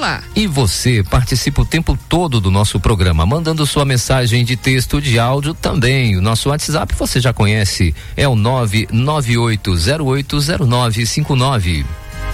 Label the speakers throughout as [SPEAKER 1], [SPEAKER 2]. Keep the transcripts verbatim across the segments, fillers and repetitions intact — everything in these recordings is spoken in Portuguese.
[SPEAKER 1] lá.
[SPEAKER 2] E você participa o tempo todo do nosso programa, mandando sua mensagem de texto, de áudio também. O nosso WhatsApp você já conhece, é o nove nove oito zero oito zero nove cinco nove.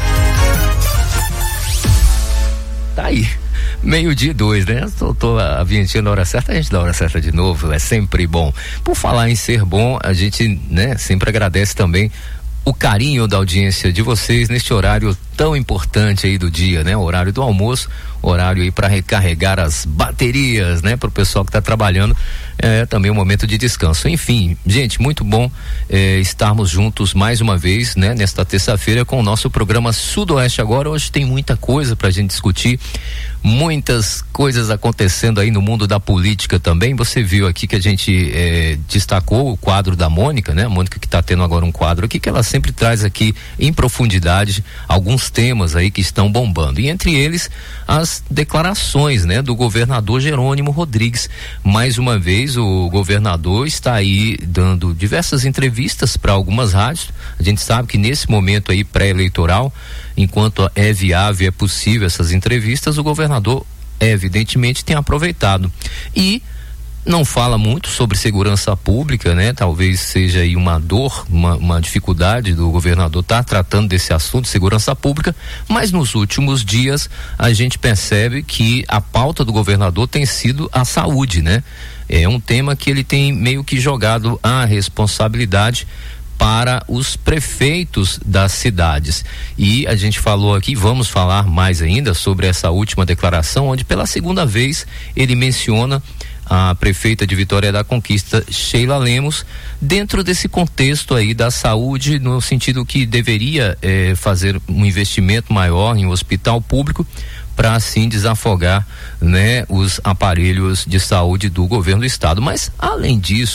[SPEAKER 2] Tá aí. Meio-dia e dois, né? Tô, tô a vinhetinha na hora certa, a gente dá a hora certa de novo, é sempre bom. Por falar em ser bom, a gente, né, sempre agradece também o carinho da audiência de vocês neste horário tão importante aí do dia, né? O horário do almoço, horário aí para recarregar as baterias, né? Para o pessoal que está trabalhando, é também um momento de descanso. Enfim, gente, muito bom é, estarmos juntos mais uma vez, né? Nesta terça-feira com o nosso programa Sudoeste Agora. Hoje tem muita coisa para a gente discutir, muitas coisas acontecendo aí no mundo da política também. Você viu aqui que a gente é, destacou o quadro da Mônica, né? A Mônica que está tendo agora um quadro aqui que ela sempre traz aqui em profundidade alguns temas aí que estão bombando, e entre eles as declarações, né, do governador Jerônimo Rodrigues. Mais uma vez o governador está aí dando diversas entrevistas para algumas rádios. A gente sabe que nesse momento aí pré-eleitoral, enquanto é viável, é possível essas entrevistas, o governador evidentemente tem aproveitado e não fala muito sobre segurança pública, né? Talvez seja aí uma dor, uma, uma dificuldade do governador estar tá tratando desse assunto, segurança pública, mas nos últimos dias a gente percebe que a pauta do governador tem sido a saúde, né? É um tema que ele tem meio que jogado a responsabilidade para os prefeitos das cidades. E a gente falou aqui, vamos falar mais ainda sobre essa última declaração, onde pela segunda vez ele menciona a prefeita de Vitória da Conquista, Sheila Lemos, dentro desse contexto aí da saúde, no sentido que deveria eh, fazer um investimento maior em um hospital público para assim desafogar, né, os aparelhos de saúde do governo do estado. Mas além disso,